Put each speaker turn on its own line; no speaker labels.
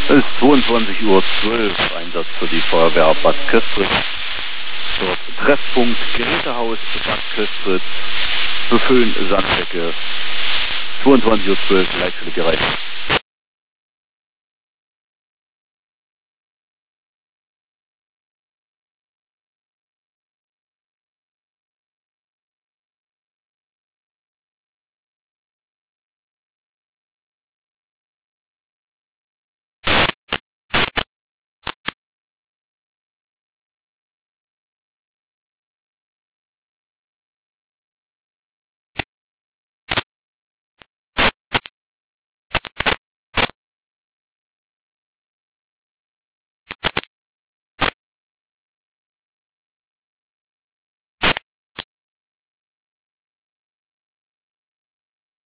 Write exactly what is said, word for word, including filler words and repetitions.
Es ist zweiundzwanzig Uhr zwölf, Einsatz für die Feuerwehr Bad Köstritz. Dort Treffpunkt Gerätehaus Bad Köstritz, befüllen Sandsäcke, zweiundzwanzig Uhr zwölf, Leitstelle gereicht.